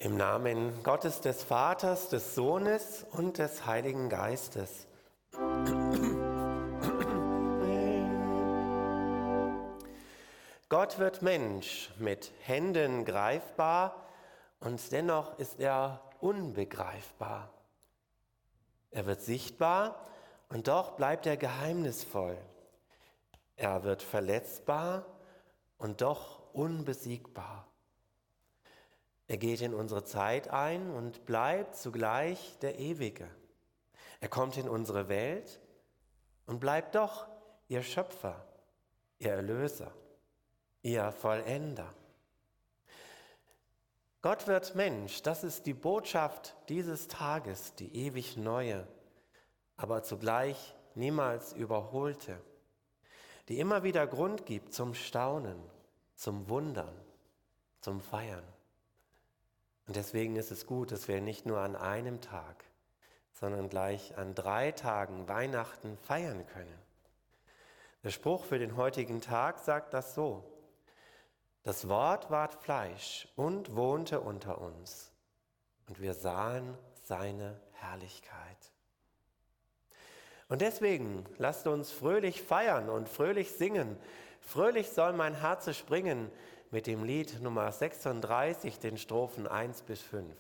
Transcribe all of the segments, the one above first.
Im Namen Gottes des Vaters, des Sohnes und des Heiligen Geistes. Gott wird Mensch, mit Händen greifbar, und dennoch ist er unbegreifbar. Er wird sichtbar, und doch bleibt er geheimnisvoll. Er wird verletzbar, und doch unbesiegbar. Er geht in unsere Zeit ein und bleibt zugleich der Ewige. Er kommt in unsere Welt und bleibt doch ihr Schöpfer, ihr Erlöser, ihr Vollender. Gott wird Mensch, das ist die Botschaft dieses Tages, die ewig neue, aber zugleich niemals überholte, die immer wieder Grund gibt zum Staunen, zum Wundern, zum Feiern. Und deswegen ist es gut, dass wir nicht nur an einem Tag, sondern gleich an 3 Tagen Weihnachten feiern können. Der Spruch für den heutigen Tag sagt das so: Das Wort ward Fleisch und wohnte unter uns, und wir sahen seine Herrlichkeit. Und deswegen lasst uns fröhlich feiern und fröhlich singen. Fröhlich soll mein Herz springen mit dem Lied Nummer 36, den Strophen 1 bis 5.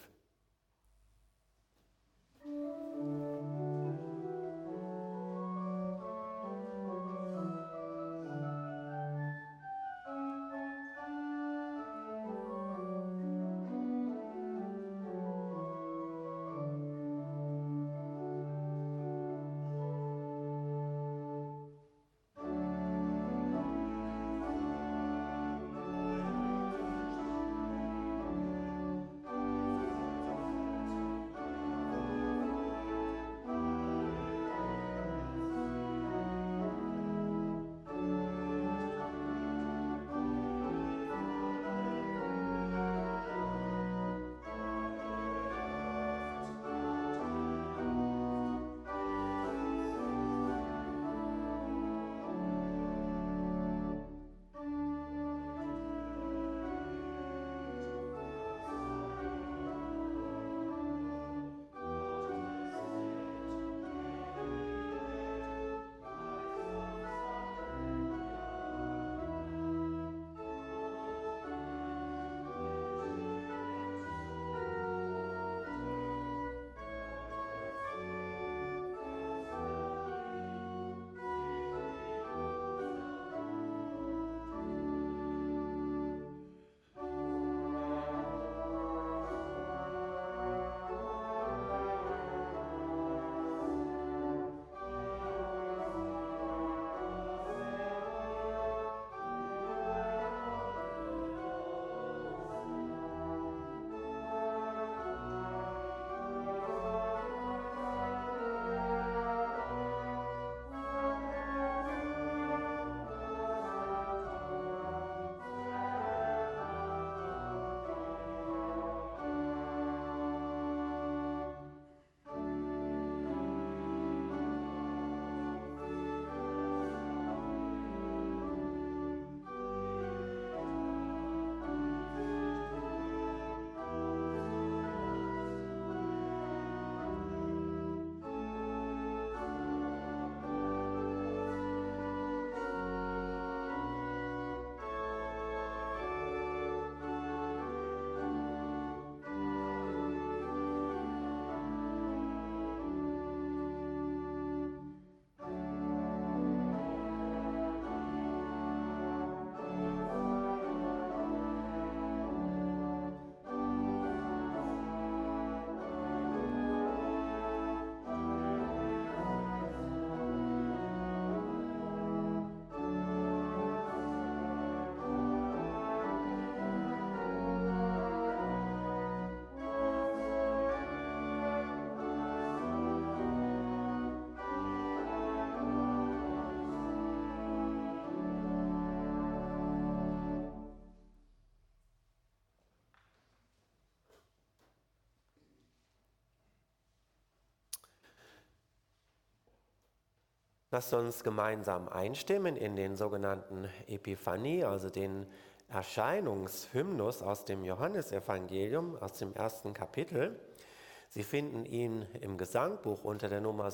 Lasst uns gemeinsam einstimmen in den sogenannten Epiphanie, also den Erscheinungshymnus aus dem Johannesevangelium, aus dem 1. Kapitel. Sie finden ihn im Gesangbuch unter der Nummer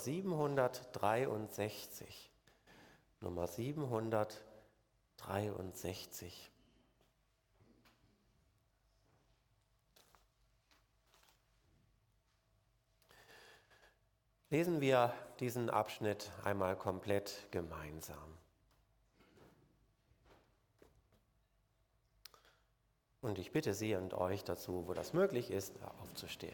763. Nummer 763. Lesen wir diesen Abschnitt einmal komplett gemeinsam. Und ich bitte Sie und euch dazu, wo das möglich ist, aufzustehen.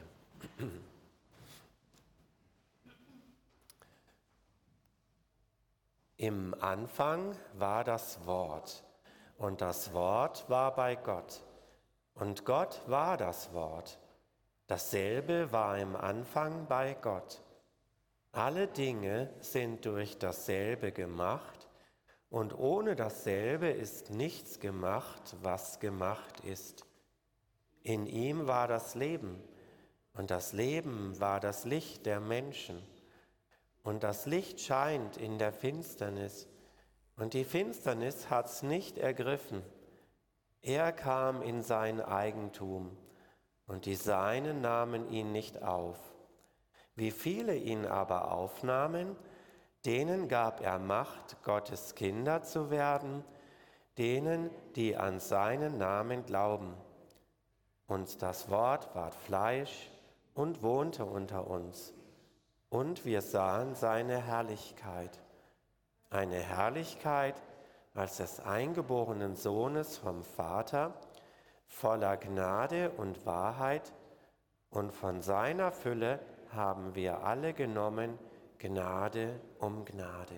Im Anfang war das Wort, und das Wort war bei Gott, und Gott war das Wort. Dasselbe war im Anfang bei Gott. Alle Dinge sind durch dasselbe gemacht, und ohne dasselbe ist nichts gemacht, was gemacht ist. In ihm war das Leben, und das Leben war das Licht der Menschen. Und das Licht scheint in der Finsternis, und die Finsternis hat's nicht ergriffen. Er kam in sein Eigentum, und die Seinen nahmen ihn nicht auf. Wie viele ihn aber aufnahmen, denen gab er Macht, Gottes Kinder zu werden, denen, die an seinen Namen glauben. Und das Wort ward Fleisch und wohnte unter uns. Und wir sahen seine Herrlichkeit, eine Herrlichkeit als des eingeborenen Sohnes vom Vater, voller Gnade und Wahrheit, und von seiner Fülle haben wir alle genommen, Gnade um Gnade.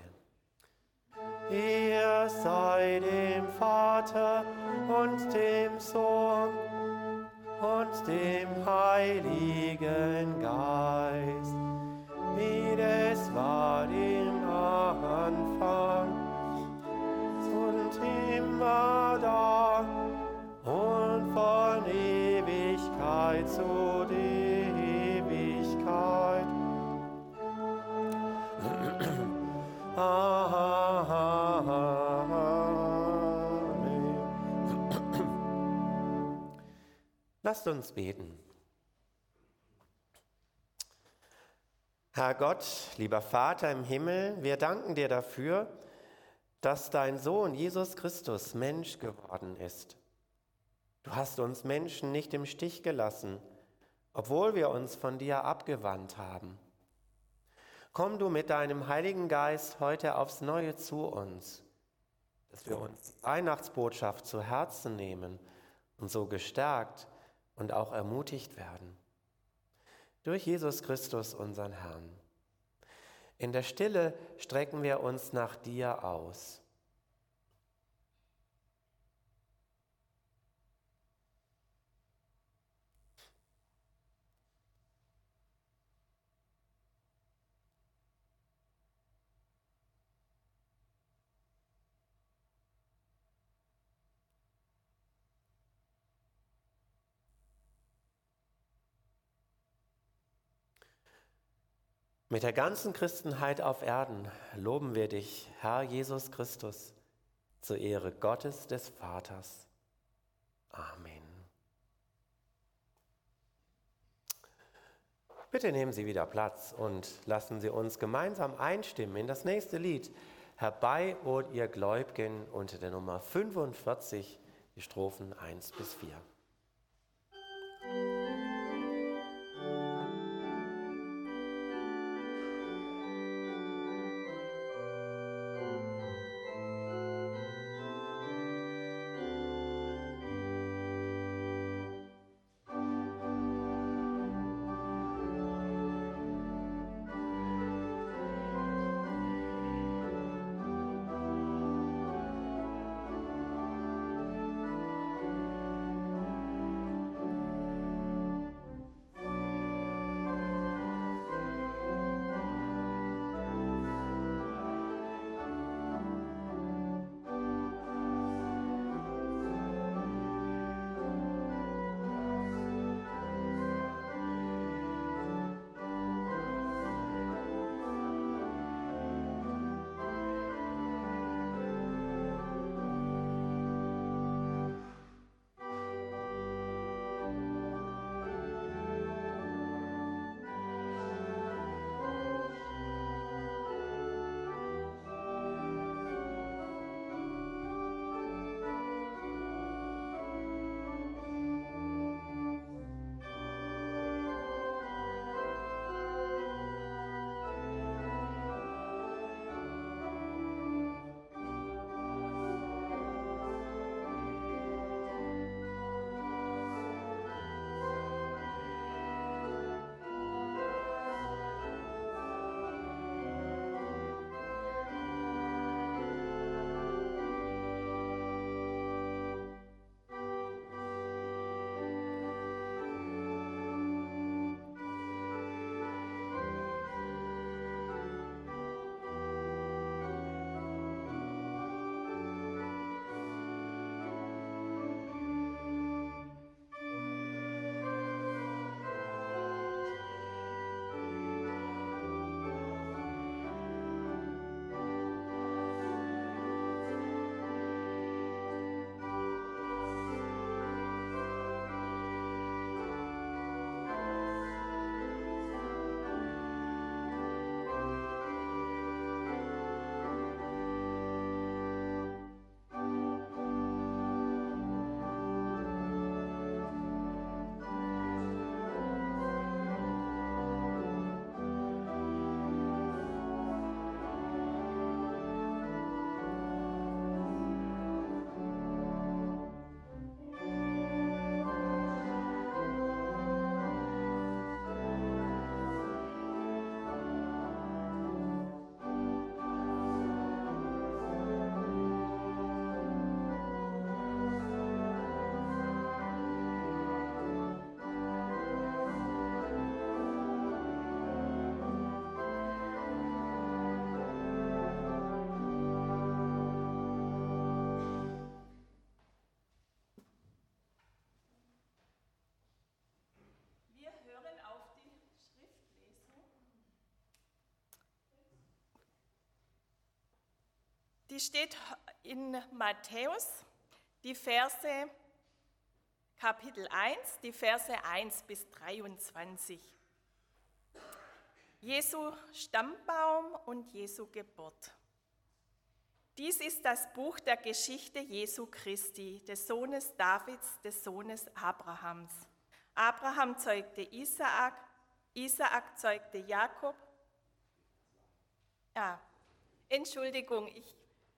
Ihr sei dem Vater und dem Sohn und dem Heiligen Geist, wie es war im Anfang und immer da und von Ewigkeit zu Ewigkeit. Amen. Lasst uns beten. Herr Gott, lieber Vater im Himmel, wir danken dir dafür, dass dein Sohn Jesus Christus Mensch geworden ist. Du hast uns Menschen nicht im Stich gelassen, obwohl wir uns von dir abgewandt haben. Komm du mit deinem Heiligen Geist heute aufs Neue zu uns, dass wir uns die Weihnachtsbotschaft zu Herzen nehmen und so gestärkt und auch ermutigt werden. Durch Jesus Christus, unseren Herrn. In der Stille strecken wir uns nach dir aus. Mit der ganzen Christenheit auf Erden loben wir dich, Herr Jesus Christus, zur Ehre Gottes des Vaters. Amen. Bitte nehmen Sie wieder Platz und lassen Sie uns gemeinsam einstimmen in das nächste Lied. Herbei, o ihr Gläubigen, unter der Nummer 45, die Strophen 1 bis 4. Die steht in Matthäus, die Verse Kapitel 1, die Verse 1 bis 23. Jesu Stammbaum und Jesu Geburt. Dies ist das Buch der Geschichte Jesu Christi, des Sohnes Davids, des Sohnes Abrahams. Abraham zeugte Isaak, Isaak zeugte Jakob. Entschuldigung, ich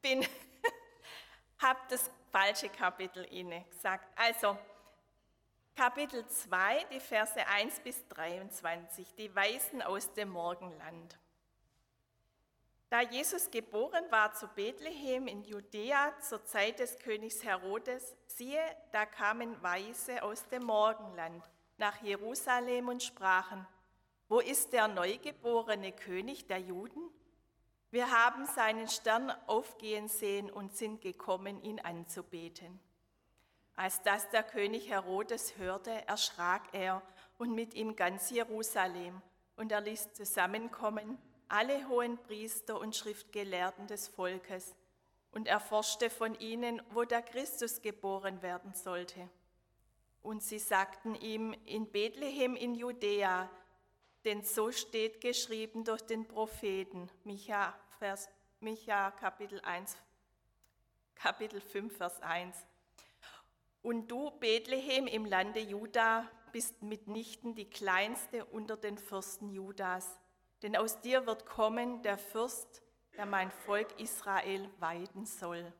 habe das falsche Kapitel gesagt. Also, Kapitel 2, die Verse 1 bis 23, die Weisen aus dem Morgenland. Da Jesus geboren war zu Bethlehem in Judäa zur Zeit des Königs Herodes, siehe, da kamen Weise aus dem Morgenland nach Jerusalem und sprachen: Wo ist der neugeborene König der Juden? Wir haben seinen Stern aufgehen sehen und sind gekommen, ihn anzubeten. Als das der König Herodes hörte, erschrak er und mit ihm ganz Jerusalem, und er ließ zusammenkommen alle Hohenpriester und Schriftgelehrten des Volkes und erforschte von ihnen, wo der Christus geboren werden sollte. Und sie sagten ihm: In Bethlehem in Judäa, denn so steht geschrieben durch den Propheten, Micha Kapitel 5, Vers 1. Und du, Bethlehem im Lande Juda, bist mitnichten die kleinste unter den Fürsten Judas, denn aus dir wird kommen der Fürst, der mein Volk Israel weiden soll.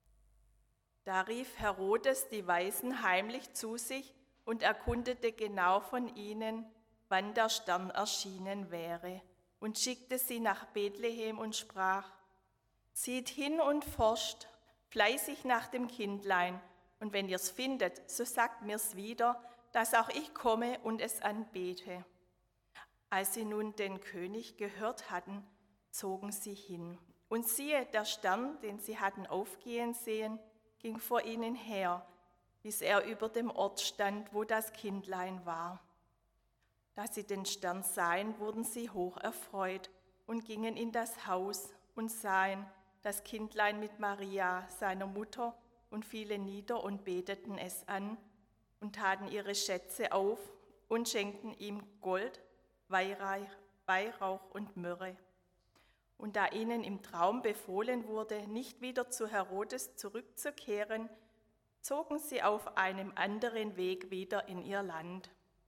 Da rief Herodes die Weisen heimlich zu sich und erkundete genau von ihnen, wann der Stern erschienen wäre, und schickte sie nach Bethlehem und sprach: Zieht hin und forscht fleißig nach dem Kindlein, und wenn ihr's findet, so sagt mir's wieder, dass auch ich komme und es anbete. Als sie nun den König gehört hatten, zogen sie hin. Und siehe, der Stern, den sie hatten aufgehen sehen, ging vor ihnen her, bis er über dem Ort stand, wo das Kindlein war. Da sie den Stern sahen, wurden sie hoch erfreut und gingen in das Haus und sahen das Kindlein mit Maria, seiner Mutter, und fielen nieder und beteten es an und taten ihre Schätze auf und schenkten ihm Gold, Weihrauch und Myrrhe. Und da ihnen im Traum befohlen wurde, nicht wieder zu Herodes zurückzukehren, zogen sie auf einem anderen Weg wieder in ihr Land.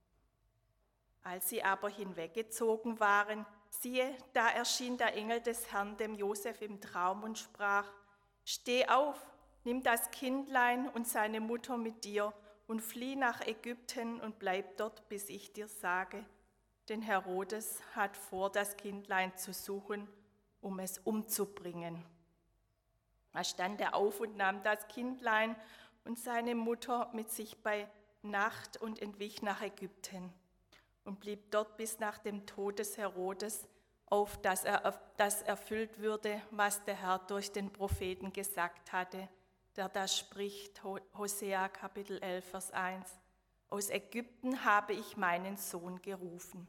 Als sie aber hinweggezogen waren, siehe, da erschien der Engel des Herrn dem Josef im Traum und sprach: Steh auf, nimm das Kindlein und seine Mutter mit dir und flieh nach Ägypten und bleib dort, bis ich dir sage. Denn Herodes hat vor, das Kindlein zu suchen, um es umzubringen. Da stand er auf und nahm das Kindlein und seine Mutter mit sich bei Nacht und entwich nach Ägypten und blieb dort bis nach dem Tod des Herodes, auf dass erfüllt würde, was der Herr durch den Propheten gesagt hatte, der da spricht, Hosea Kapitel 11, Vers 1. Aus Ägypten habe ich meinen Sohn gerufen.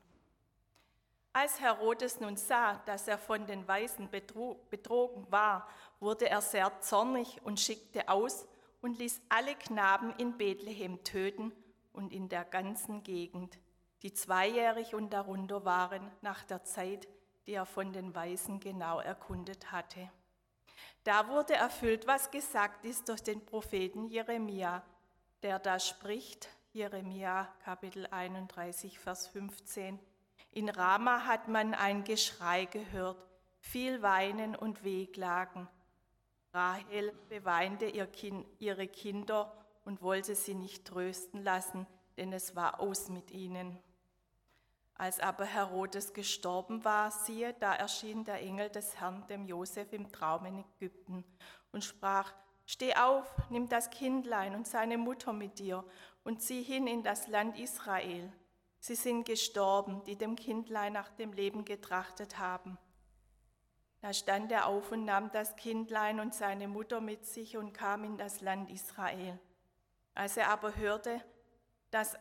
Als Herodes nun sah, dass er von den Weisen betrogen war, wurde er sehr zornig und schickte aus und ließ alle Knaben in Bethlehem töten und in der ganzen Gegend, die 2-jährig und darunter waren, nach der Zeit, die er von den Weisen genau erkundet hatte. Da wurde erfüllt, was gesagt ist durch den Propheten Jeremia, der da spricht, Jeremia Kapitel 31, Vers 15. In Rama hat man ein Geschrei gehört, viel Weinen und Wehklagen. Rahel beweinte ihre Kinder und wollte sie nicht trösten lassen, denn es war aus mit ihnen. Als aber Herodes gestorben war, siehe, da erschien der Engel des Herrn dem Josef im Traum in Ägypten und sprach: Steh auf, nimm das Kindlein und seine Mutter mit dir und zieh hin in das Land Israel. Sie sind gestorben, die dem Kindlein nach dem Leben getrachtet haben. Da stand er auf und nahm das Kindlein und seine Mutter mit sich und kam in das Land Israel. Als er aber hörte, dass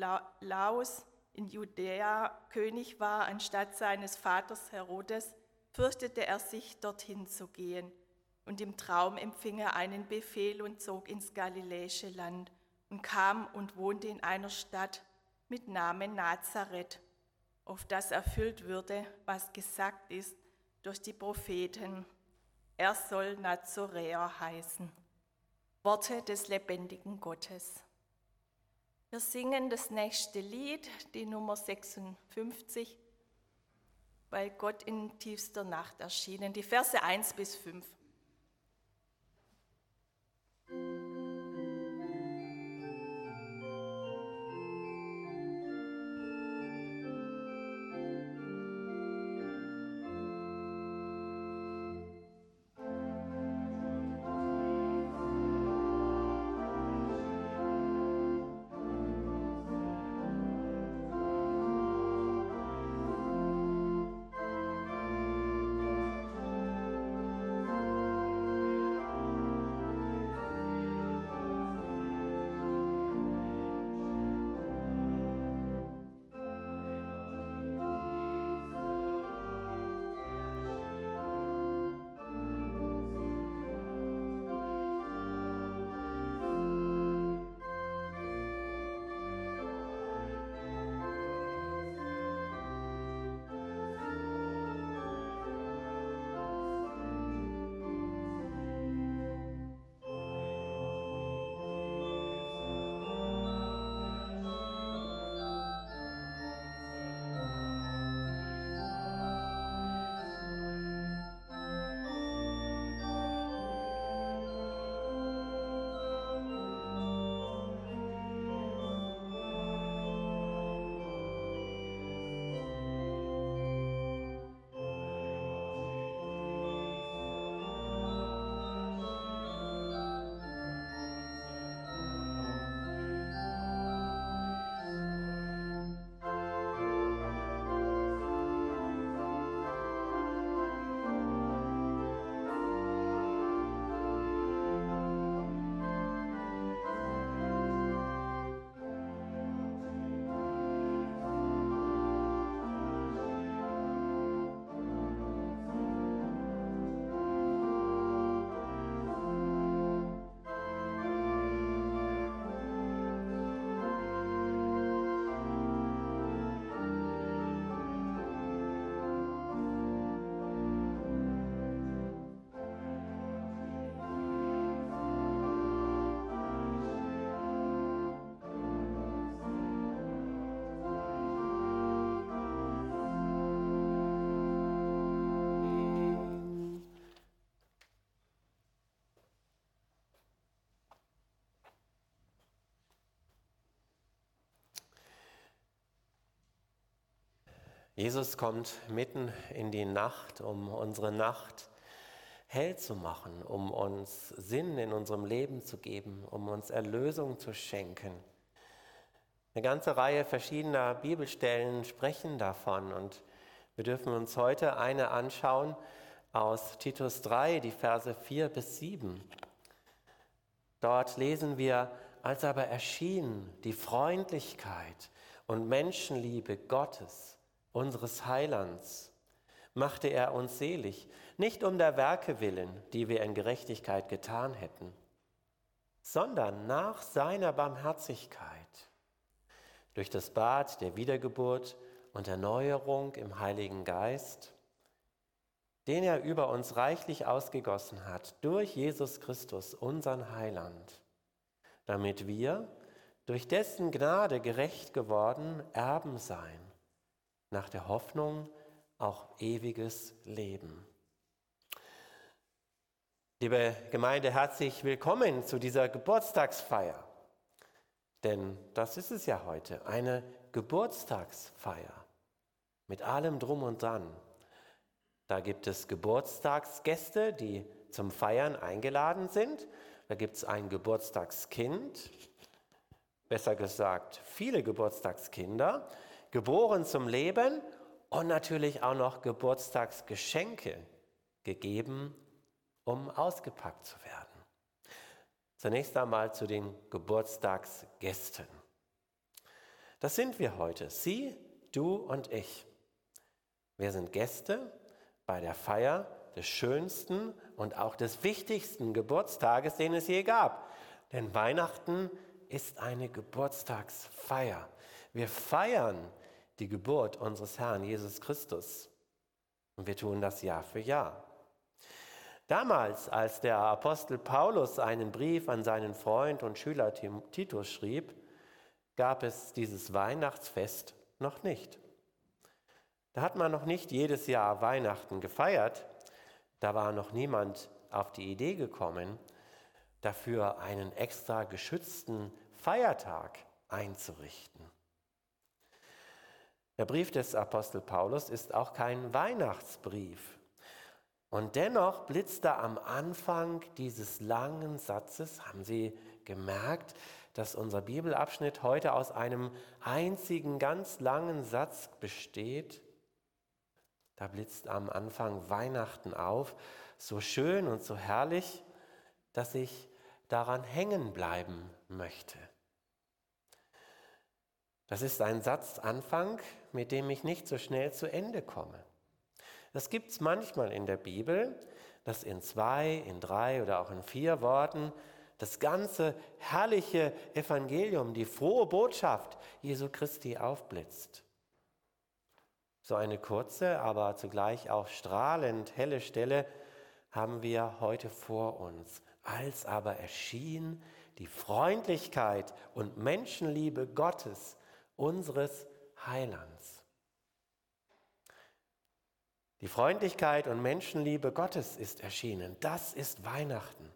Archelaus in Judäa König war, anstatt seines Vaters Herodes, fürchtete er sich, dorthin zu gehen. Und im Traum empfing er einen Befehl und zog ins galiläische Land und kam und wohnte in einer Stadt mit Namen Nazareth, auf das erfüllt würde, was gesagt ist durch die Propheten. Er soll Nazoräer heißen. Worte des lebendigen Gottes. Wir singen das nächste Lied, die Nummer 56, weil Gott in tiefster Nacht erschienen, die Verse 1 bis 5. Jesus kommt mitten in die Nacht, um unsere Nacht hell zu machen, um uns Sinn in unserem Leben zu geben, um uns Erlösung zu schenken. Eine ganze Reihe verschiedener Bibelstellen sprechen davon und wir dürfen uns heute eine anschauen aus Titus 3, die Verse 4 bis 7. Dort lesen wir: Als aber erschien die Freundlichkeit und Menschenliebe Gottes, unseres Heilands, machte er uns selig, nicht um der Werke willen, die wir in Gerechtigkeit getan hätten, sondern nach seiner Barmherzigkeit, durch das Bad der Wiedergeburt und Erneuerung im Heiligen Geist, den er über uns reichlich ausgegossen hat, durch Jesus Christus, unseren Heiland, damit wir, durch dessen Gnade gerecht geworden, Erben seien, nach der Hoffnung auch ewiges Leben. Liebe Gemeinde, herzlich willkommen zu dieser Geburtstagsfeier. Denn das ist es ja heute, eine Geburtstagsfeier mit allem Drum und Dran. Da gibt es Geburtstagsgäste, die zum Feiern eingeladen sind. Da gibt es ein Geburtstagskind, besser gesagt viele Geburtstagskinder, geboren zum Leben und natürlich auch noch Geburtstagsgeschenke gegeben, um ausgepackt zu werden. Zunächst einmal zu den Geburtstagsgästen. Das sind wir heute, Sie, du und ich. Wir sind Gäste bei der Feier des schönsten und auch des wichtigsten Geburtstages, den es je gab. Denn Weihnachten ist eine Geburtstagsfeier. Wir feiern die Geburt unseres Herrn Jesus Christus. Und wir tun das Jahr für Jahr. Damals, als der Apostel Paulus einen Brief an seinen Freund und Schüler Titus schrieb, gab es dieses Weihnachtsfest noch nicht. Da hat man noch nicht jedes Jahr Weihnachten gefeiert. Da war noch niemand auf die Idee gekommen, dafür einen extra geschützten Feiertag einzurichten. Der Brief des Apostel Paulus ist auch kein Weihnachtsbrief. Und dennoch blitzt da am Anfang dieses langen Satzes, haben Sie gemerkt, dass unser Bibelabschnitt heute aus einem einzigen ganz langen Satz besteht? Da blitzt am Anfang Weihnachten auf, so schön und so herrlich, dass ich daran hängen bleiben möchte. Das ist ein Satzanfang, mit dem ich nicht so schnell zu Ende komme. Das gibt es manchmal in der Bibel, dass in 2, in 3 oder auch in 4 Worten das ganze herrliche Evangelium, die frohe Botschaft Jesu Christi aufblitzt. So eine kurze, aber zugleich auch strahlend helle Stelle haben wir heute vor uns. Als aber erschien die Freundlichkeit und Menschenliebe Gottes, unseres Heilands. Die Freundlichkeit und Menschenliebe Gottes ist erschienen. Das ist Weihnachten.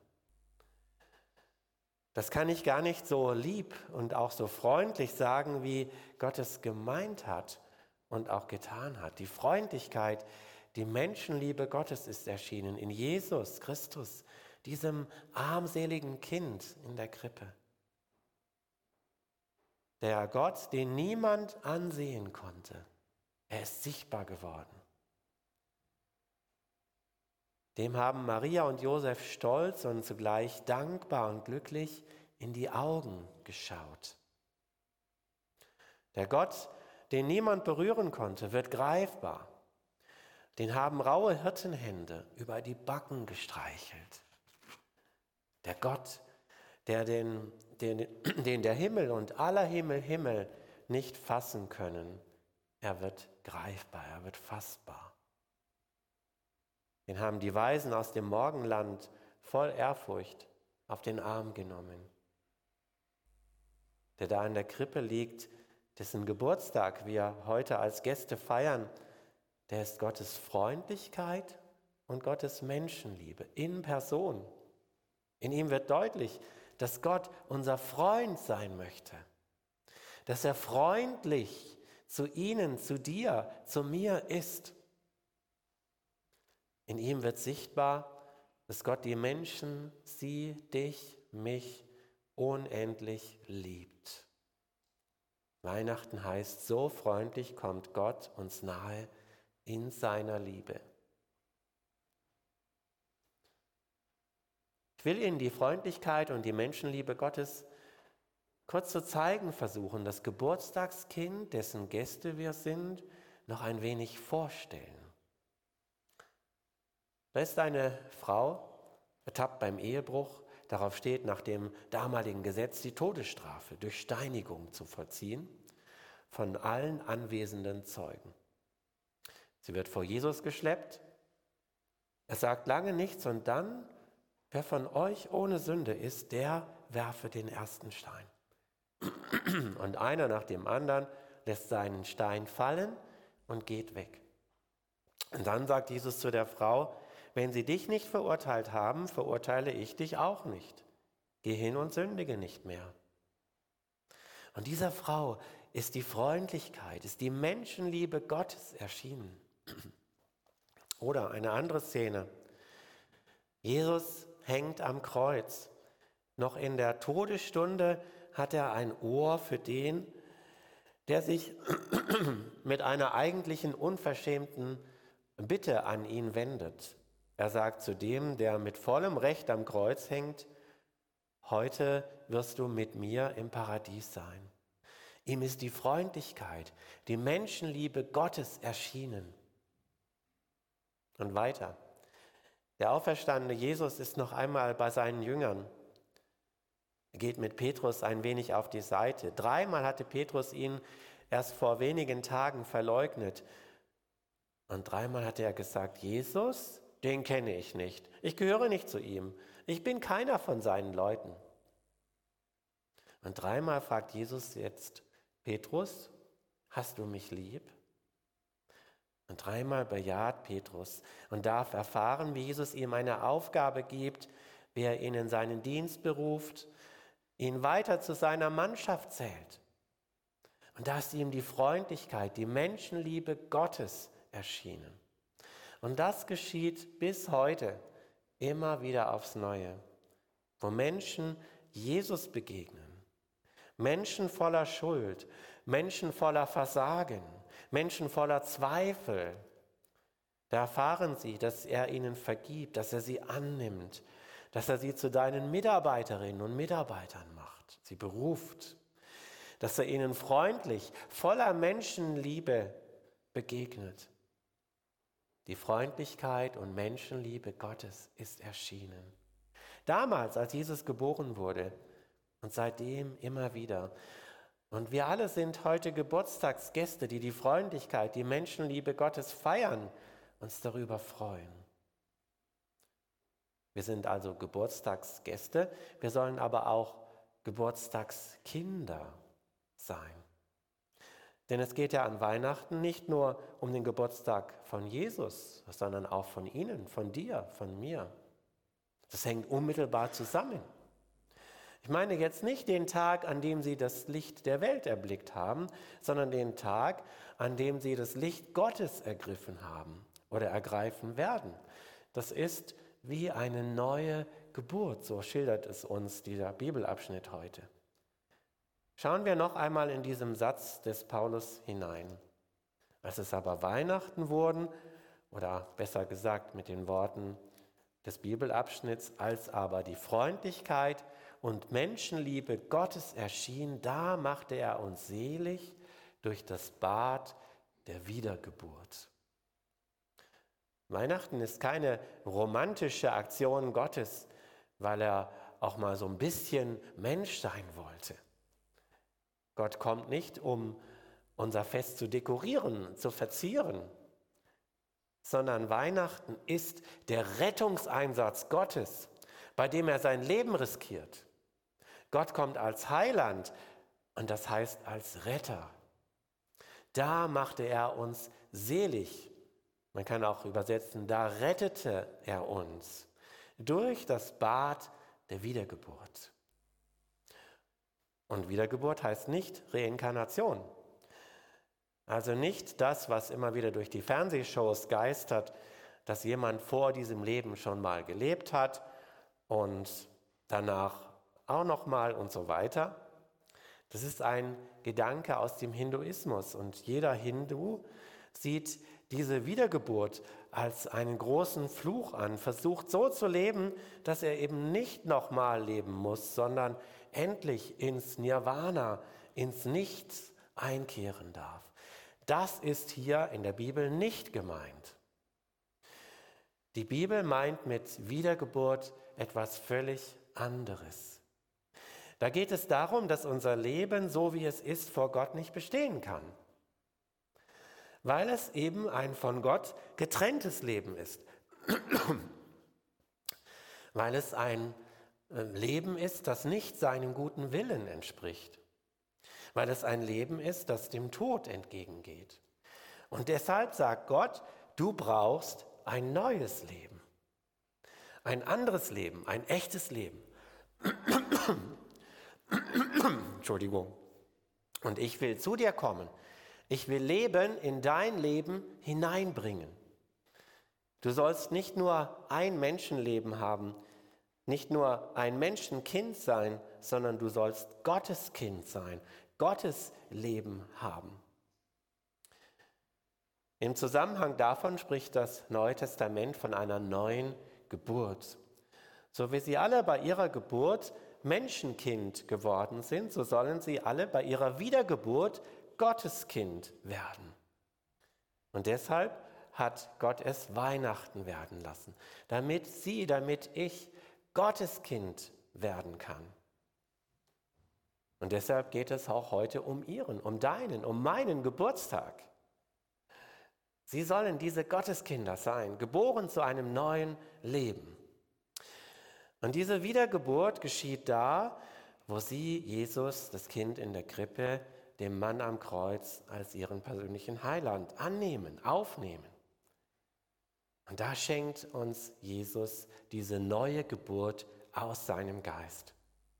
Das kann ich gar nicht so lieb und auch so freundlich sagen, wie Gott es gemeint hat und auch getan hat. Die Freundlichkeit, die Menschenliebe Gottes ist erschienen in Jesus Christus, diesem armseligen Kind in der Krippe. Der Gott, den niemand ansehen konnte, er ist sichtbar geworden. Dem haben Maria und Josef stolz und zugleich dankbar und glücklich in die Augen geschaut. Der Gott, den niemand berühren konnte, wird greifbar. Den haben raue Hirtenhände über die Backen gestreichelt. Der Gott, den der Himmel und aller Himmel nicht fassen können, er wird greifbar, er wird fassbar. Den haben die Weisen aus dem Morgenland voll Ehrfurcht auf den Arm genommen. Der da in der Krippe liegt, dessen Geburtstag wir heute als Gäste feiern, der ist Gottes Freundlichkeit und Gottes Menschenliebe in Person. In ihm wird deutlich, dass Gott unser Freund sein möchte, dass er freundlich zu Ihnen, zu dir, zu mir ist. In ihm wird sichtbar, dass Gott die Menschen, sie, dich, mich unendlich liebt. Weihnachten heißt, so freundlich kommt Gott uns nahe in seiner Liebe. Ich will Ihnen die Freundlichkeit und die Menschenliebe Gottes kurz zu zeigen versuchen, das Geburtstagskind, dessen Gäste wir sind, noch ein wenig vorstellen. Da ist eine Frau, ertappt beim Ehebruch, darauf steht nach dem damaligen Gesetz die Todesstrafe durch Steinigung zu vollziehen von allen anwesenden Zeugen. Sie wird vor Jesus geschleppt, er sagt lange nichts und dann, wer von euch ohne Sünde ist, der werfe den ersten Stein. Und einer nach dem anderen lässt seinen Stein fallen und geht weg. Und dann sagt Jesus zu der Frau, wenn sie dich nicht verurteilt haben, verurteile ich dich auch nicht. Geh hin und sündige nicht mehr. Und dieser Frau ist die Freundlichkeit, ist die Menschenliebe Gottes erschienen. Oder eine andere Szene. Jesus hängt am Kreuz. Noch in der Todesstunde hat er ein Ohr für den, der sich mit einer eigentlichen unverschämten Bitte an ihn wendet. Er sagt zu dem, der mit vollem Recht am Kreuz hängt, heute wirst du mit mir im Paradies sein. Ihm ist die Freundlichkeit, die Menschenliebe Gottes erschienen. Und weiter. Der auferstandene Jesus ist noch einmal bei seinen Jüngern. Er geht mit Petrus ein wenig auf die Seite. 3-mal hatte Petrus ihn erst vor wenigen Tagen verleugnet. Und 3-mal hatte er gesagt, Jesus, den kenne ich nicht. Ich gehöre nicht zu ihm. Ich bin keiner von seinen Leuten. Und 3-mal fragt Jesus jetzt, Petrus, hast du mich lieb? Und 3-mal bejaht Petrus und darf erfahren, wie Jesus ihm eine Aufgabe gibt, wie er ihn in seinen Dienst beruft, ihn weiter zu seiner Mannschaft zählt. Und da ist ihm die Freundlichkeit, die Menschenliebe Gottes erschienen. Und das geschieht bis heute immer wieder aufs Neue, wo Menschen Jesus begegnen. Menschen voller Schuld, Menschen voller Versagen, Menschen voller Zweifel. Da erfahren sie, dass er ihnen vergibt, dass er sie annimmt, dass er sie zu deinen Mitarbeiterinnen und Mitarbeitern macht, sie beruft, dass er ihnen freundlich, voller Menschenliebe begegnet. Die Freundlichkeit und Menschenliebe Gottes ist erschienen. Damals, als Jesus geboren wurde und seitdem immer wieder. Und wir alle sind heute Geburtstagsgäste, die die Freundlichkeit, die Menschenliebe Gottes feiern, uns darüber freuen. Wir sind also Geburtstagsgäste, wir sollen aber auch Geburtstagskinder sein. Denn es geht ja an Weihnachten nicht nur um den Geburtstag von Jesus, sondern auch von Ihnen, von dir, von mir. Das hängt unmittelbar zusammen. Ich meine jetzt nicht den Tag, an dem Sie das Licht der Welt erblickt haben, sondern den Tag, an dem Sie das Licht Gottes ergriffen haben oder ergreifen werden. Das ist wie eine neue Geburt, so schildert es uns dieser Bibelabschnitt heute. Schauen wir noch einmal in diesem Satz des Paulus hinein. Als es aber Weihnachten wurden, oder besser gesagt mit den Worten des Bibelabschnitts, als aber die Freundlichkeit und Menschenliebe Gottes erschien, da machte er uns selig durch das Bad der Wiedergeburt. Weihnachten ist keine romantische Aktion Gottes, weil er auch mal so ein bisschen Mensch sein wollte. Gott kommt nicht, um unser Fest zu dekorieren, zu verzieren, sondern Weihnachten ist der Rettungseinsatz Gottes, bei dem er sein Leben riskiert. Gott kommt als Heiland und das heißt als Retter. Da machte er uns selig. Man kann auch übersetzen, da rettete er uns durch das Bad der Wiedergeburt. Und Wiedergeburt heißt nicht Reinkarnation. Also nicht das, was immer wieder durch die Fernsehshows geistert, dass jemand vor diesem Leben schon mal gelebt hat und danach auch noch mal und so weiter. Das ist ein Gedanke aus dem Hinduismus und jeder Hindu sieht diese Wiedergeburt als einen großen Fluch an, versucht so zu leben, dass er eben nicht nochmal leben muss, sondern endlich ins Nirvana, ins Nichts einkehren darf. Das ist hier in der Bibel nicht gemeint. Die Bibel meint mit Wiedergeburt etwas völlig anderes. Da geht es darum, dass unser Leben, so wie es ist, vor Gott nicht bestehen kann. Weil es eben ein von Gott getrenntes Leben ist. Weil es ein Leben ist, das nicht seinem guten Willen entspricht. Weil es ein Leben ist, das dem Tod entgegengeht. Und deshalb sagt Gott, du brauchst ein neues Leben. Ein anderes Leben, ein echtes Leben. Entschuldigung. Und ich will zu dir kommen. Ich will Leben in dein Leben hineinbringen. Du sollst nicht nur ein Menschenleben haben, nicht nur ein Menschenkind sein, sondern du sollst Gottes Kind sein, Gottes Leben haben. Im Zusammenhang davon spricht das Neue Testament von einer neuen Geburt. So wie sie alle bei ihrer Geburt Menschenkind geworden sind, so sollen sie alle bei ihrer Wiedergeburt Gotteskind werden. Und deshalb hat Gott es Weihnachten werden lassen, damit ich Gottes Kind werden kann. Und deshalb geht es auch heute um Ihren, um deinen, um meinen Geburtstag. Sie sollen diese Gotteskinder sein, geboren zu einem neuen Leben. Und diese Wiedergeburt geschieht da, wo Sie Jesus, das Kind in der Krippe, dem Mann am Kreuz als ihren persönlichen Heiland annehmen, aufnehmen. Und da schenkt uns Jesus diese neue Geburt aus seinem Geist.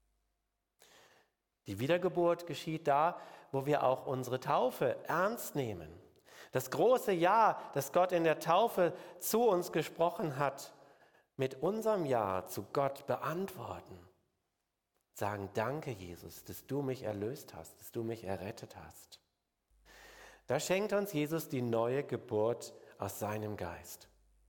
Die Wiedergeburt geschieht da, wo wir auch unsere Taufe ernst nehmen. Das große Ja, das Gott in der Taufe zu uns gesprochen hat, mit unserem Ja zu Gott beantworten. Sagen, danke Jesus, dass du mich erlöst hast, dass du mich errettet hast. Da schenkt uns Jesus die neue Geburt aus seinem Geist.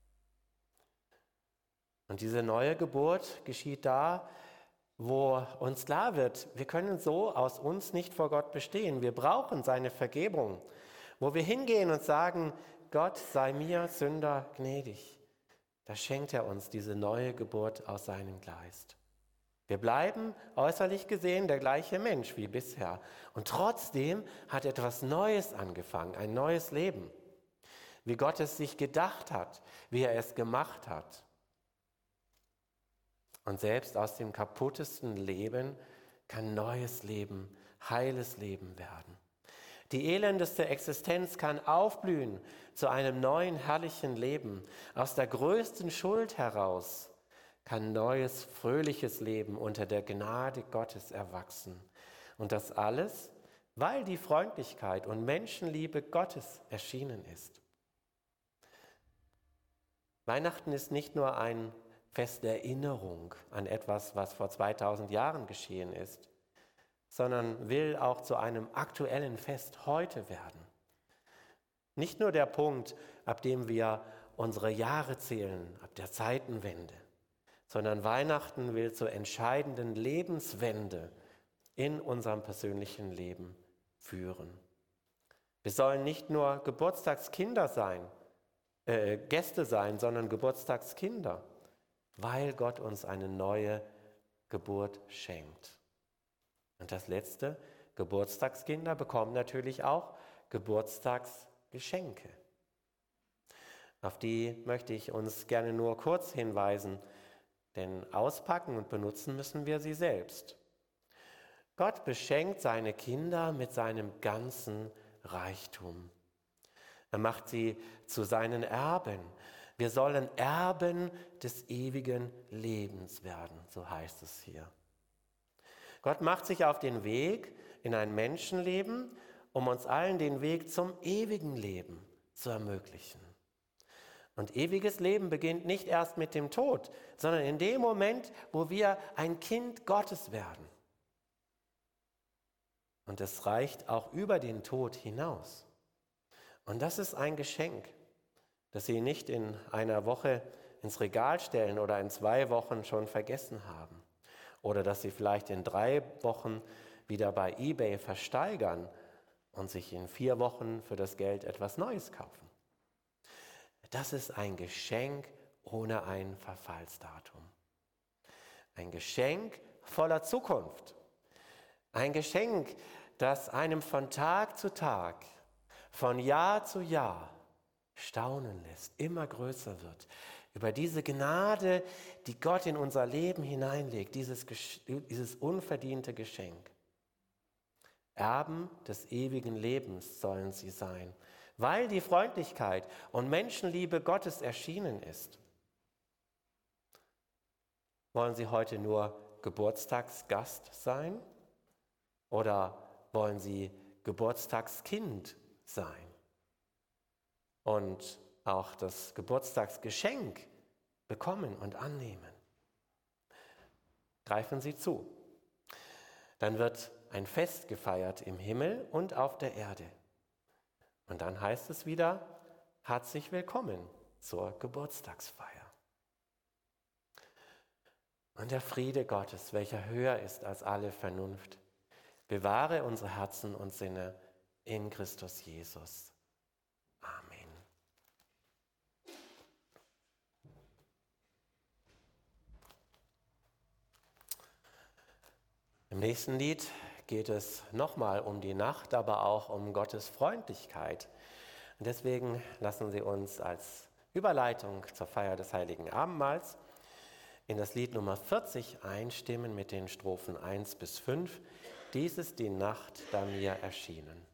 Und diese neue Geburt geschieht da, wo uns klar wird, wir können so aus uns nicht vor Gott bestehen. Wir brauchen seine Vergebung. Wo wir hingehen und sagen, Gott sei mir Sünder gnädig. Da schenkt er uns diese neue Geburt aus seinem Geist. Wir bleiben äußerlich gesehen der gleiche Mensch wie bisher. Und trotzdem hat etwas Neues angefangen, ein neues Leben. Wie Gott es sich gedacht hat, wie er es gemacht hat. Und selbst aus dem kaputtesten Leben kann neues Leben, heiles Leben werden. Die elendeste Existenz kann aufblühen zu einem neuen, herrlichen Leben. Aus der größten Schuld heraus kann neues, fröhliches Leben unter der Gnade Gottes erwachsen. Und das alles, weil die Freundlichkeit und Menschenliebe Gottes erschienen ist. Weihnachten ist nicht nur ein Fest der Erinnerung an etwas, was vor 2000 Jahren geschehen ist, sondern will auch zu einem aktuellen Fest heute werden. Nicht nur der Punkt, ab dem wir unsere Jahre zählen, ab der Zeitenwende, sondern Weihnachten will zur entscheidenden Lebenswende in unserem persönlichen Leben führen. Wir sollen nicht nur Geburtstagskinder sein, Gäste sein, sondern Geburtstagskinder, weil Gott uns eine neue Geburt schenkt. Und das Letzte, Geburtstagskinder bekommen natürlich auch Geburtstagsgeschenke. Auf die möchte ich uns gerne nur kurz hinweisen, denn auspacken und benutzen müssen wir sie selbst. Gott beschenkt seine Kinder mit seinem ganzen Reichtum. Er macht sie zu seinen Erben. Wir sollen Erben des ewigen Lebens werden, so heißt es hier. Gott macht sich auf den Weg in ein Menschenleben, um uns allen den Weg zum ewigen Leben zu ermöglichen. Und ewiges Leben beginnt nicht erst mit dem Tod, sondern in dem Moment, wo wir ein Kind Gottes werden. Und es reicht auch über den Tod hinaus. Und das ist ein Geschenk, das Sie nicht in einer Woche ins Regal stellen oder in 2 Wochen schon vergessen haben. Oder dass Sie vielleicht in 3 Wochen wieder bei eBay versteigern und sich in 4 Wochen für das Geld etwas Neues kaufen. Das ist ein Geschenk ohne ein Verfallsdatum. Ein Geschenk voller Zukunft. Ein Geschenk, das einem von Tag zu Tag, von Jahr zu Jahr staunen lässt, immer größer wird. Über diese Gnade, die Gott in unser Leben hineinlegt, dieses unverdiente Geschenk. Erben des ewigen Lebens sollen sie sein, weil die Freundlichkeit und Menschenliebe Gottes erschienen ist. Wollen Sie heute nur Geburtstagsgast sein oder wollen Sie Geburtstagskind sein und auch das Geburtstagsgeschenk bekommen und annehmen? Greifen Sie zu. Dann wird ein Fest gefeiert im Himmel und auf der Erde. Und dann heißt es wieder, herzlich willkommen zur Geburtstagsfeier. Und der Friede Gottes, welcher höher ist als alle Vernunft, bewahre unsere Herzen und Sinne in Christus Jesus. Amen. Im nächsten Lied geht es nochmal um die Nacht, aber auch um Gottes Freundlichkeit. Und deswegen lassen Sie uns als Überleitung zur Feier des Heiligen Abendmahls in das Lied Nummer 40 einstimmen mit den Strophen 1 bis 5. Dies ist die Nacht, da mir erschienen.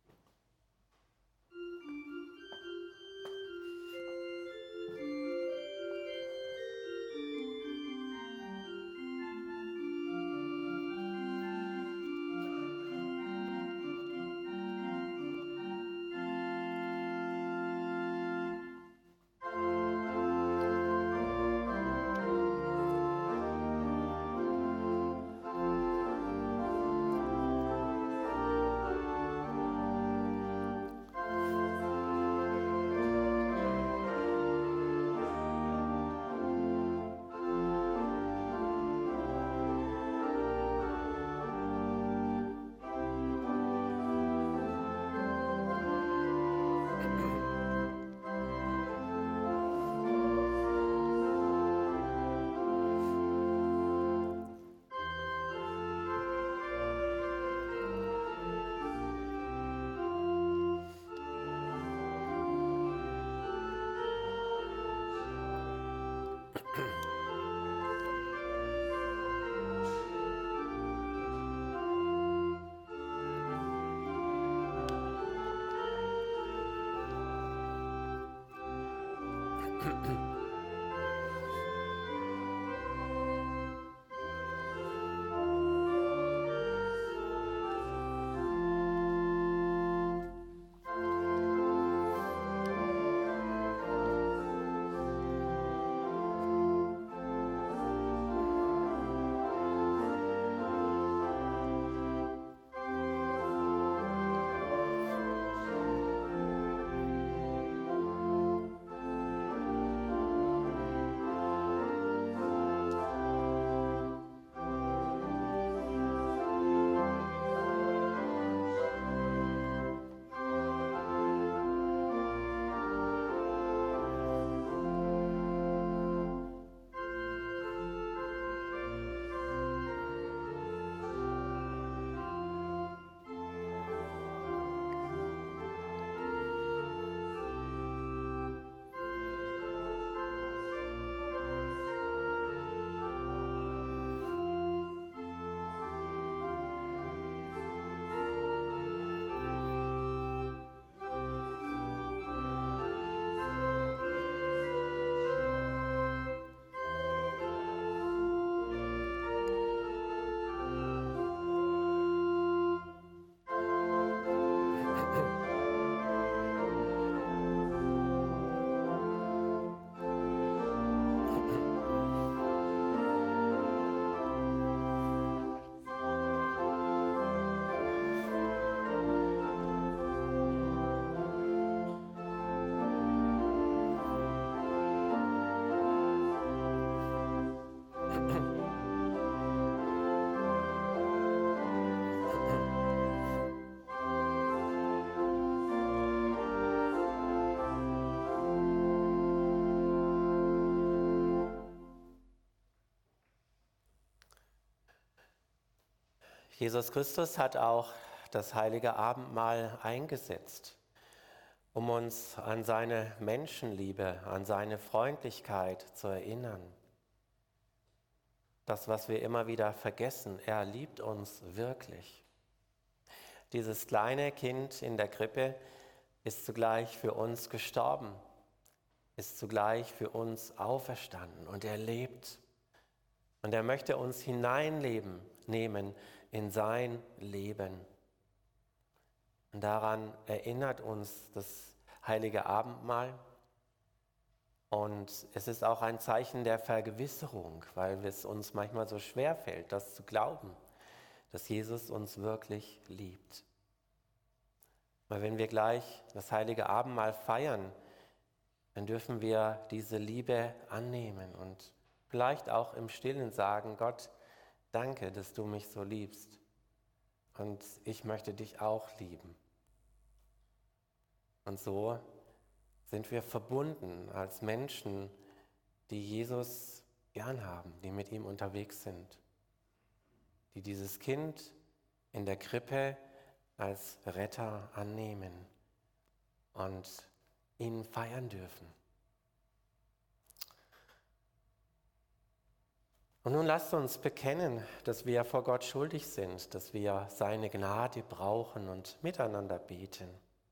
Jesus Christus hat auch das heilige Abendmahl eingesetzt, um uns an seine Menschenliebe, an seine Freundlichkeit zu erinnern. Das, was wir immer wieder vergessen, er liebt uns wirklich. Dieses kleine Kind in der Krippe ist zugleich für uns gestorben, ist zugleich für uns auferstanden und er lebt. Und er möchte uns hineinnehmen in sein Leben. Und daran erinnert uns das heilige Abendmahl. Und es ist auch ein Zeichen der Vergewisserung, weil es uns manchmal so schwer fällt, das zu glauben, dass Jesus uns wirklich liebt. Weil wenn wir gleich das heilige Abendmahl feiern, dann dürfen wir diese Liebe annehmen und vielleicht auch im Stillen sagen, Gott, danke, dass du mich so liebst und ich möchte dich auch lieben. Und so sind wir verbunden als Menschen, die Jesus gern haben, die mit ihm unterwegs sind, die dieses Kind in der Krippe als Retter annehmen und ihn feiern dürfen. Und nun lasst uns bekennen, dass wir vor Gott schuldig sind, dass wir seine Gnade brauchen und miteinander beten.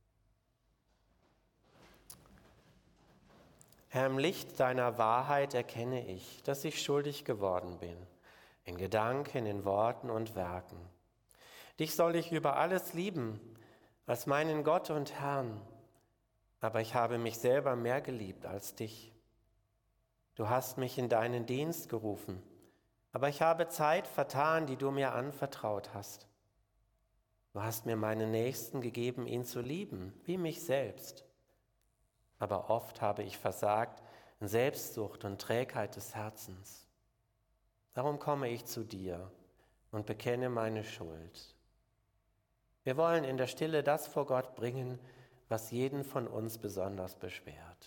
Herr, im Licht deiner Wahrheit erkenne ich, dass ich schuldig geworden bin, in Gedanken, in Worten und Werken. Dich soll ich über alles lieben, als meinen Gott und Herrn, aber ich habe mich selber mehr geliebt als dich. Du hast mich in deinen Dienst gerufen, aber ich habe Zeit vertan, die du mir anvertraut hast. Du hast mir meinen Nächsten gegeben, ihn zu lieben, wie mich selbst. Aber oft habe ich versagt in Selbstsucht und Trägheit des Herzens. Darum komme ich zu dir und bekenne meine Schuld. Wir wollen in der Stille das vor Gott bringen, was jeden von uns besonders beschwert.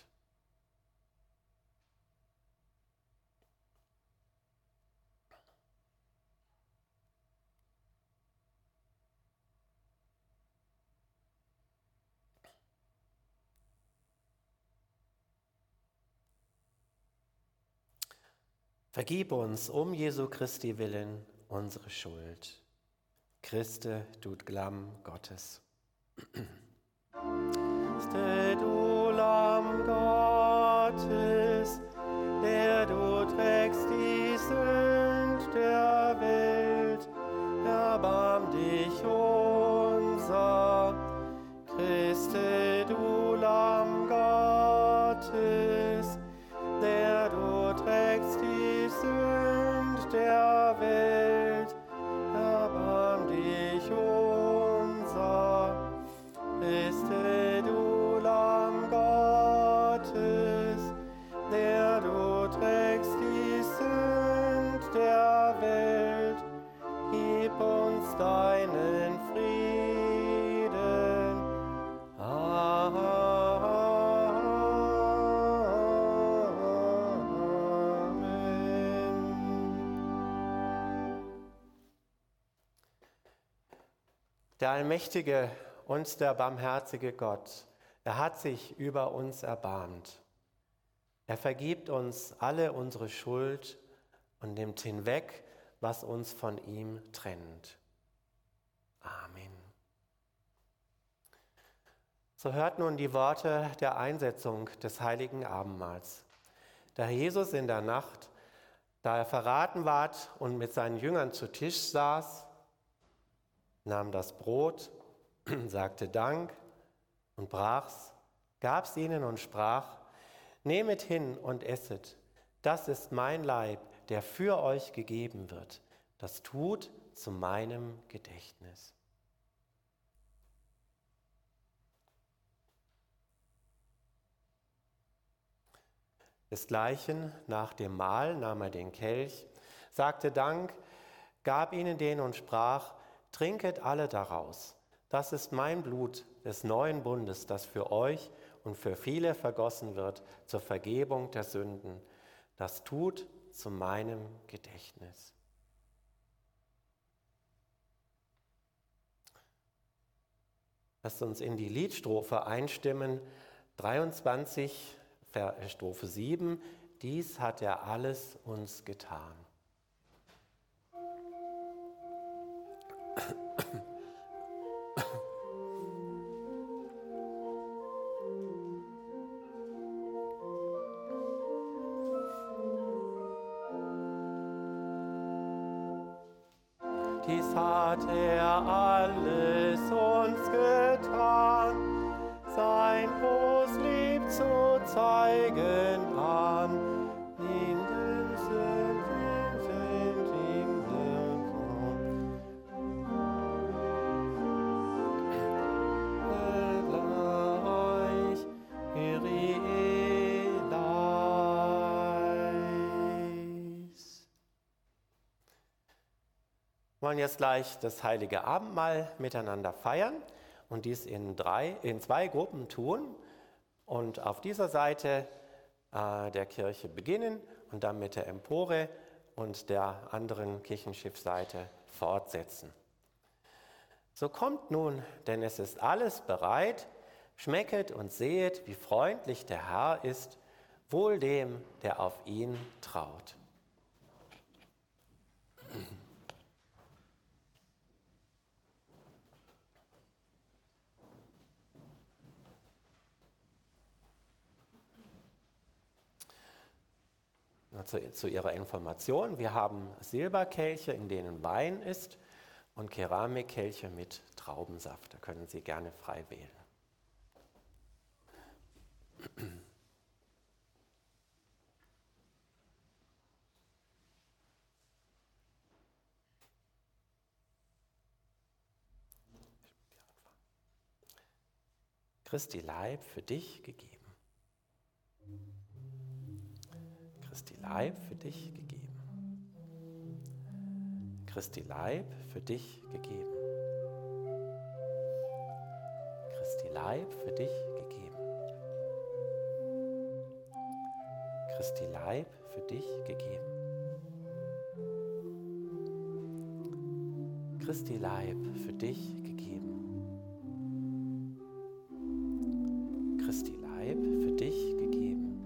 Vergib uns um Jesu Christi willen unsere Schuld. Christe, tut Lamm Gottes. Christe, du Lamm Gottes, der du trägst die Sünd der Welt, erbarm dich unser. Christe, du Lamm Gottes, der du trägst die Sünd der Welt, erbarm dich unser. Christe, du Lamm Gottes, der du trägst die Sünd der Welt, gib uns deinen Frieden. Der allmächtige und der barmherzige Gott, er hat sich über uns erbarmt. Er vergibt uns alle unsere Schuld und nimmt hinweg, was uns von ihm trennt. Amen. So hört nun die Worte der Einsetzung des heiligen Abendmahls. Da Jesus in der Nacht, da er verraten ward und mit seinen Jüngern zu Tisch saß, nahm das Brot, sagte Dank und brach's, gab's ihnen und sprach: Nehmet hin und esset, das ist mein Leib, der für euch gegeben wird. Das tut zu meinem Gedächtnis. Desgleichen nach dem Mahl nahm er den Kelch, sagte Dank, gab ihnen den und sprach: Trinket alle daraus. Das ist mein Blut des neuen Bundes, das für euch und für viele vergossen wird zur Vergebung der Sünden. Das tut zu meinem Gedächtnis. Lasst uns in die Liedstrophe einstimmen, 23, Strophe 7. Dies hat er alles uns getan. Dies hat er alles uns getan, sein groß Lieb zu zeigen an. In den Sünden sind ihm gekommen. Euch, Wir wollen jetzt gleich das heilige Abendmahl miteinander feiern und dies in zwei Gruppen tun und auf dieser Seite der Kirche beginnen und dann mit der Empore und der anderen Kirchenschiffseite fortsetzen. So kommt nun, denn es ist alles bereit, schmecket und sehet, wie freundlich der Herr ist, wohl dem, der auf ihn traut. Zu Ihrer Information, wir haben Silberkelche, in denen Wein ist, und Keramikkelche mit Traubensaft. Da können Sie gerne frei wählen. Christi Leib für dich gegeben. Christi Leib für dich gegeben. Christi Leib für dich gegeben. Christi Leib für dich gegeben. Christi Leib für dich gegeben. Christi Leib für dich gegeben. Christi Leib für dich gegeben.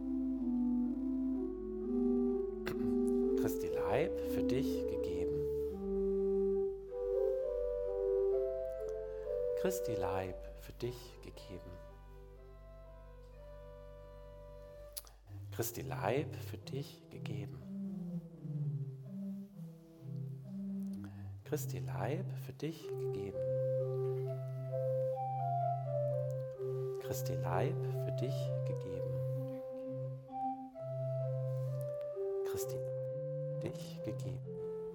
Christi Leib für dich gegeben. Christi Leib für dich gegeben. Christi Leib für dich gegeben. Christi Leib für dich gegeben. Christi Leib für dich gegeben. Christi dich gegeben.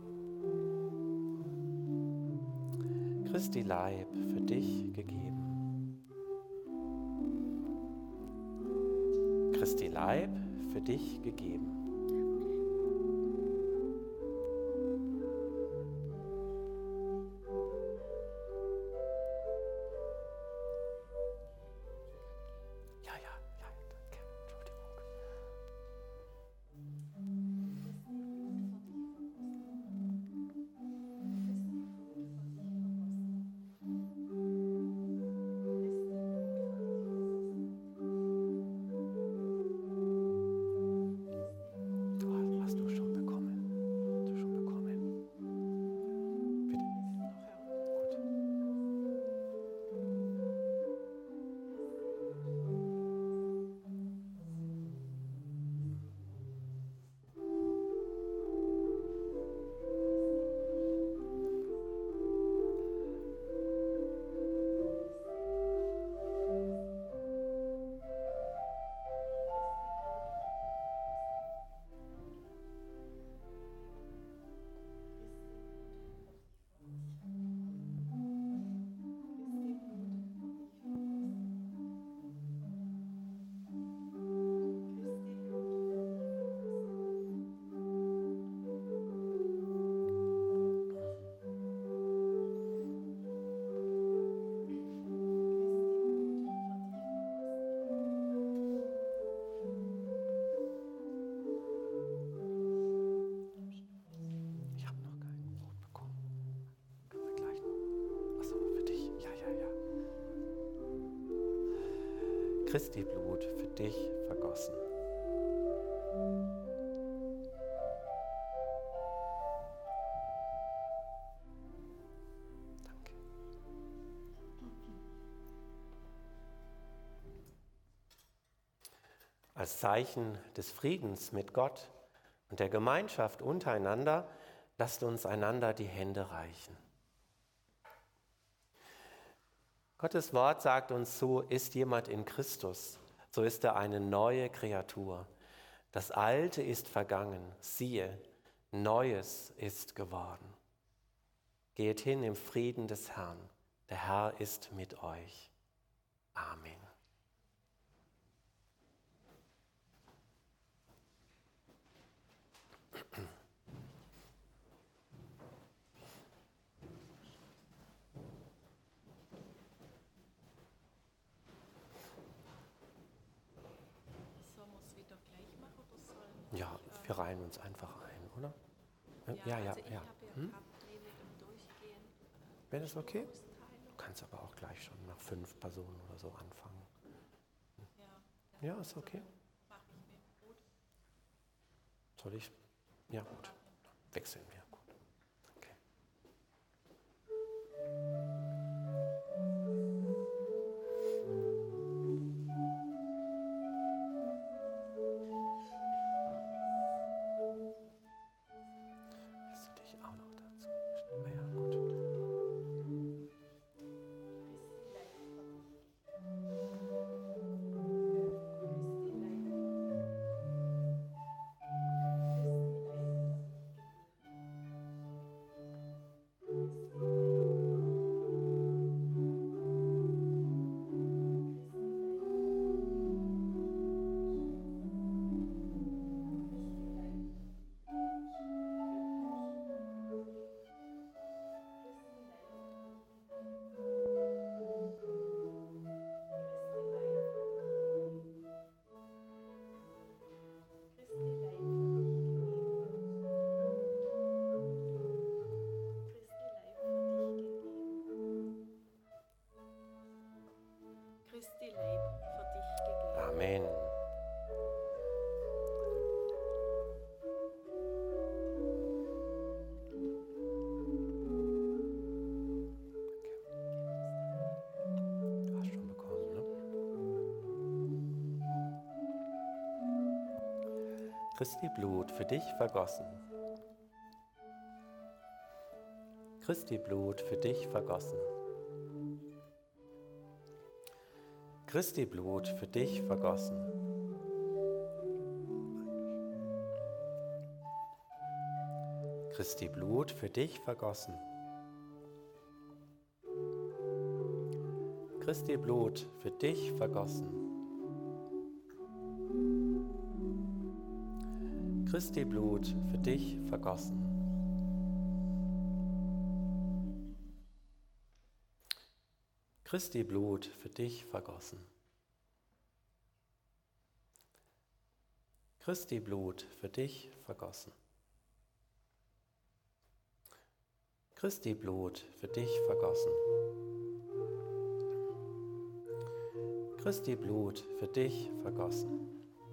Christi Leib für dich gegeben. Christi Leib für dich gegeben. Danke. Entschuldigung. Hast du schon bekommen? Hast du schon bekommen? Bitte. Gut. Ich habe noch kein Brot bekommen. Können wir gleich noch? Achso, für dich. Ja. Christi Blut für dich vergossen. Danke. Als Zeichen des Friedens mit Gott und der Gemeinschaft untereinander, lasst uns einander die Hände reichen. Gottes Wort sagt uns zu, ist jemand in Christus, so ist er eine neue Kreatur. Das Alte ist vergangen, siehe, Neues ist geworden. Geht hin im Frieden des Herrn, der Herr ist mit euch. Amen. Ja, wir reihen uns einfach ein, oder? Ja. Also ich habe ja gehabt, Wäre das okay? Du kannst aber auch gleich schon nach 5 Personen oder so anfangen. Ja, ist okay. Soll ich? Ja, gut. Wechseln wir. Gut. Okay. Willst du dich auch noch dazu? Ja, gut. Christi Leib für dich gegeben. Amen. Du hast schon bekommen, ne? Christi Blut für dich vergossen. Christi Blut für dich vergossen. Christi Blut für dich vergossen. Christi Blut für dich vergossen. Christi Blut für dich vergossen. Christi Blut für dich vergossen. Christi Blut für dich vergossen. Christi Blut für dich vergossen. Christi Blut für dich vergossen. Christi Blut für dich vergossen.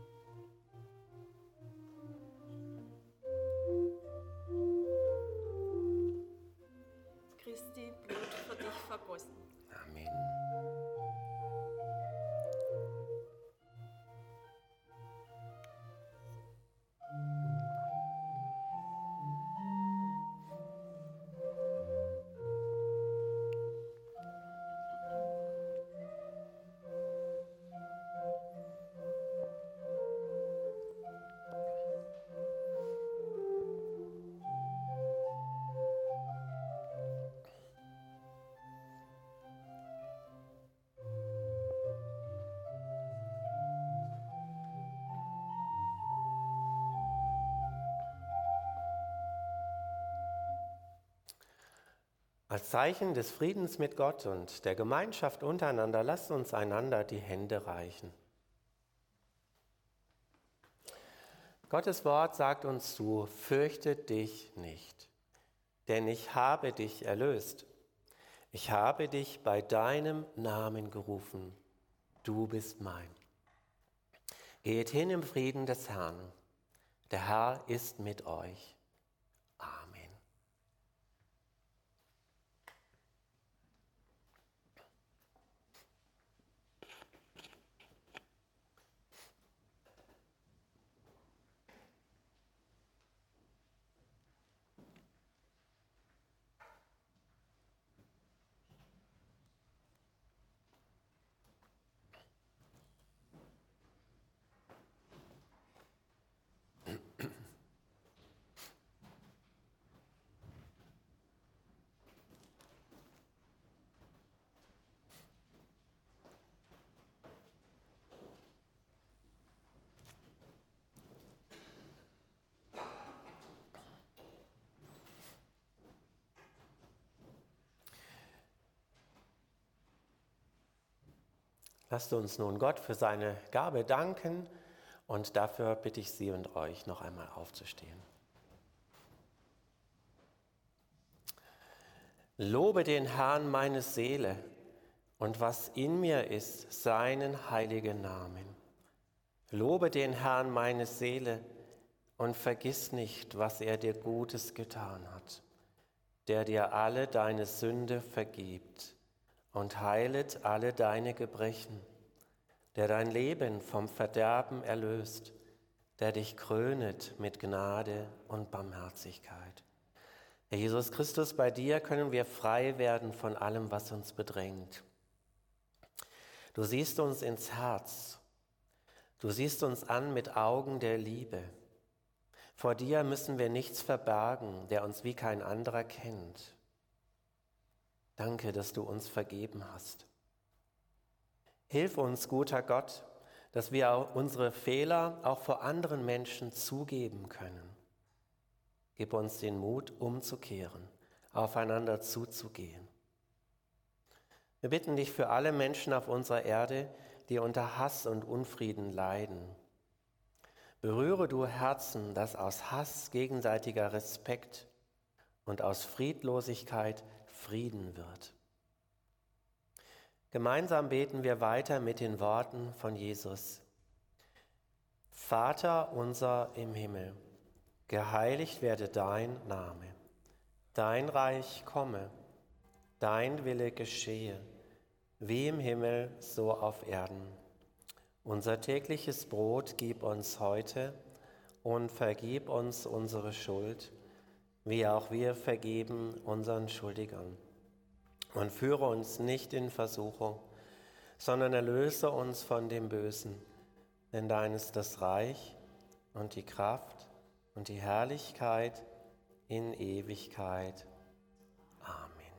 Christi Blut für dich vergossen. Amen. Als Zeichen des Friedens mit Gott und der Gemeinschaft untereinander, lasst uns einander die Hände reichen. Gottes Wort sagt uns zu: Fürchte dich nicht, denn ich habe dich erlöst. Ich habe dich bei deinem Namen gerufen. Du bist mein. Geht hin im Frieden des Herrn. Der Herr ist mit euch. Amen. Lasst uns nun Gott für seine Gabe danken und dafür bitte ich Sie und euch noch einmal aufzustehen. Lobe den Herrn meine Seele und was in mir ist, seinen heiligen Namen. Lobe den Herrn meine Seele und vergiss nicht, was er dir Gutes getan hat, der dir alle deine Sünde vergibt und heilet alle deine Gebrechen, der dein Leben vom Verderben erlöst, der dich krönet mit Gnade und Barmherzigkeit. Herr Jesus Christus, bei dir können wir frei werden von allem, was uns bedrängt. Du siehst uns ins Herz, du siehst uns an mit Augen der Liebe. Vor dir müssen wir nichts verbergen, der uns wie kein anderer kennt. Danke, dass du uns vergeben hast. Hilf uns, guter Gott, dass wir unsere Fehler auch vor anderen Menschen zugeben können. Gib uns den Mut, umzukehren, aufeinander zuzugehen. Wir bitten dich für alle Menschen auf unserer Erde, die unter Hass und Unfrieden leiden. Berühre du Herzen, dass aus Hass gegenseitiger Respekt und aus Friedlosigkeit Frieden wird. Gemeinsam beten wir weiter mit den Worten von Jesus. Vater unser im Himmel, geheiligt werde dein Name. Dein Reich komme, dein Wille geschehe, wie im Himmel, so auf Erden. Unser tägliches Brot gib uns heute und vergib uns unsere Schuld, wie auch wir vergeben unseren Schuldigern. Und führe uns nicht in Versuchung, sondern erlöse uns von dem Bösen. Denn dein ist das Reich und die Kraft und die Herrlichkeit in Ewigkeit. Amen.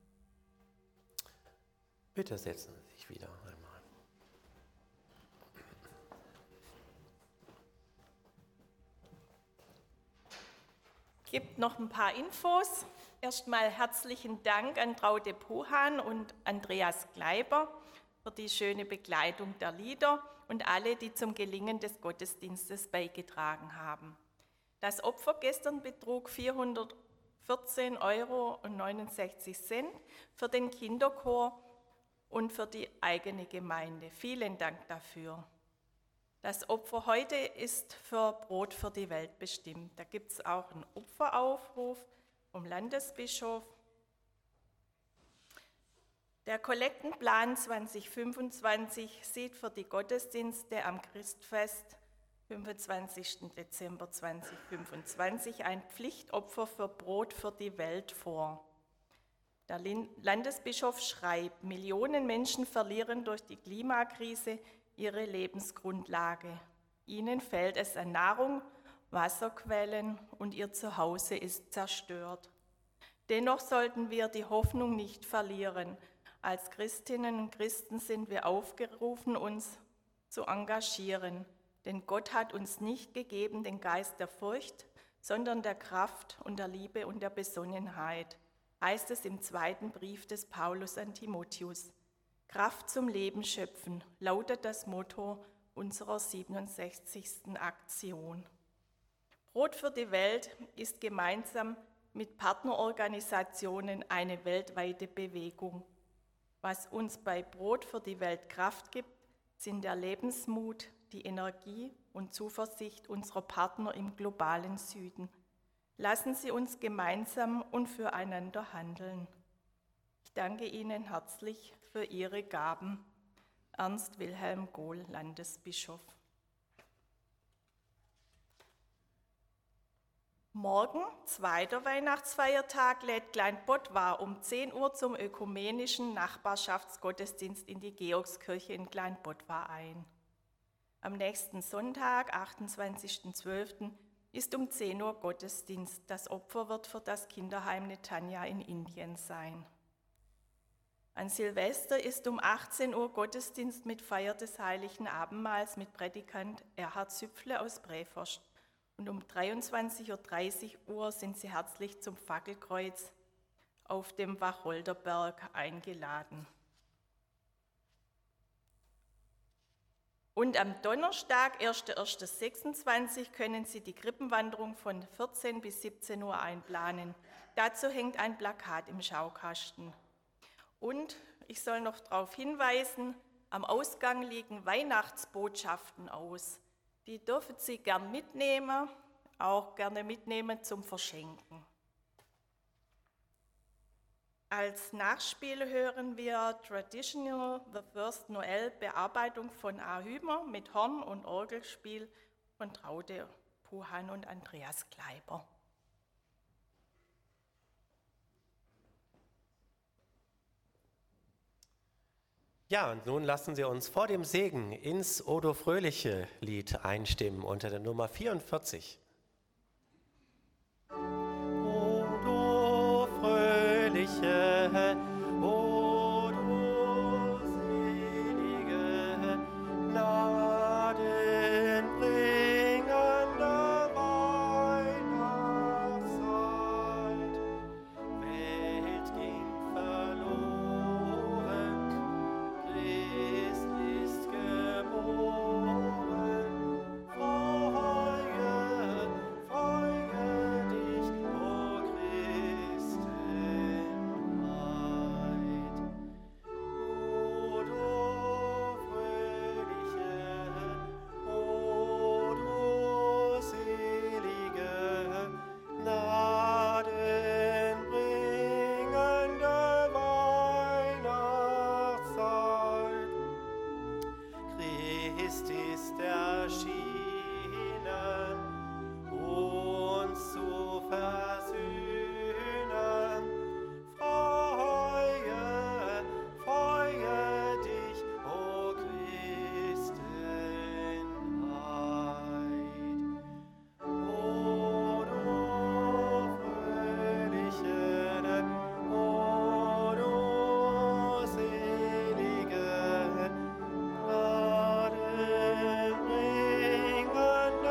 Bitte setzen Sie sich wieder einmal. Gibt noch ein paar Infos. Erstmal herzlichen Dank an Traude Puhan und Andreas Gleiber für die schöne Begleitung der Lieder und alle, die zum Gelingen des Gottesdienstes beigetragen haben. Das Opfer gestern betrug 414,69 € für den Kinderchor und für die eigene Gemeinde. Vielen Dank dafür. Das Opfer heute ist für Brot für die Welt bestimmt. Da gibt es auch einen Opferaufruf vom Landesbischof. Der Kollektenplan 2025 sieht für die Gottesdienste am Christfest 25. Dezember 2025 ein Pflichtopfer für Brot für die Welt vor. Der Landesbischof schreibt, Millionen Menschen verlieren durch die Klimakrise ihre Lebensgrundlage. Ihnen fehlt es an Nahrung, Wasserquellen und ihr Zuhause ist zerstört. Dennoch sollten wir die Hoffnung nicht verlieren. Als Christinnen und Christen sind wir aufgerufen, uns zu engagieren. Denn Gott hat uns nicht gegeben den Geist der Furcht, sondern der Kraft und der Liebe und der Besonnenheit, heißt es im zweiten Brief des Paulus an Timotheus. Kraft zum Leben schöpfen, lautet das Motto unserer 67. Aktion. Brot für die Welt ist gemeinsam mit Partnerorganisationen eine weltweite Bewegung. Was uns bei Brot für die Welt Kraft gibt, sind der Lebensmut, die Energie und Zuversicht unserer Partner im globalen Süden. Lassen Sie uns gemeinsam und füreinander handeln. Ich danke Ihnen herzlich für Ihre Gaben. Ernst Wilhelm Gohl, Landesbischof. Morgen, zweiter Weihnachtsfeiertag, lädt Kleinbottwar um 10 Uhr zum ökumenischen Nachbarschaftsgottesdienst in die Georgskirche in Kleinbottwar ein. Am nächsten Sonntag, 28.12., ist um 10 Uhr Gottesdienst. Das Opfer wird für das Kinderheim Netanya in Indien sein. An Silvester ist um 18 Uhr Gottesdienst mit Feier des Heiligen Abendmahls mit Prädikant Erhard Züpfle aus Präforst. Und um 23.30 Uhr sind Sie herzlich zum Fackelkreuz auf dem Wacholderberg eingeladen. Und am Donnerstag, 1.1.26, können Sie die Krippenwanderung von 14 bis 17 Uhr einplanen. Dazu hängt ein Plakat im Schaukasten. Und ich soll noch darauf hinweisen, am Ausgang liegen Weihnachtsbotschaften aus. Die dürfen Sie gern mitnehmen, auch gerne mitnehmen zum Verschenken. Als Nachspiel hören wir Traditional The First Noel, Bearbeitung von A. Hümer mit Horn- und Orgelspiel von Traude Puhan und Andreas Kleiber. Ja, und nun lassen Sie uns vor dem Segen ins Odo Fröhliche Lied einstimmen unter der Nummer 44. Odo Fröhliche, o du selige, gnadenbringende Weihnachtszeit. Welt ging verloren, Christ ist geboren. Freue dich, o Christenheit. O du fröhliche, o du selige, gnadenbringende Weihnachtszeit. Christ ist erschienen, uns zu versöhnen. Freue dich, o Christenheit. O du fröhliche, o du selige, gnadenbringende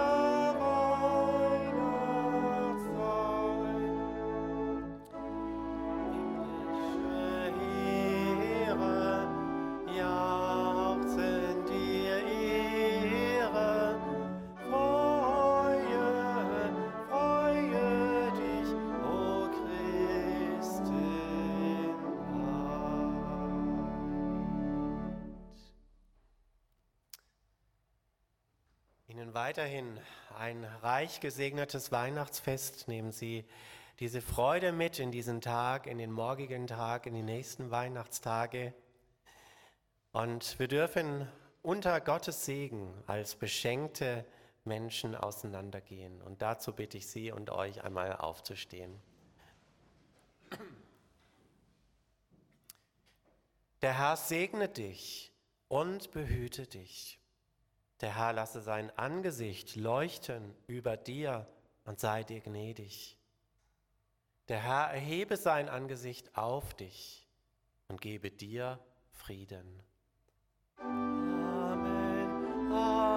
Weihnachtszeit. Himmlische Heere jauchzen dir Ehre. Freue dich, o Christenheit. Ihnen weiterhin ein reich gesegnetes Weihnachtsfest. Nehmen Sie diese Freude mit in diesen Tag, in den morgigen Tag, in die nächsten Weihnachtstage. Und wir dürfen unter Gottes Segen als beschenkte Menschen auseinandergehen. Und dazu bitte ich Sie und euch einmal aufzustehen. Der Herr segne dich und behüte dich. Der Herr lasse sein Angesicht leuchten über dir und sei dir gnädig. Der Herr erhebe sein Angesicht auf dich und gebe dir Frieden. Amen. Amen.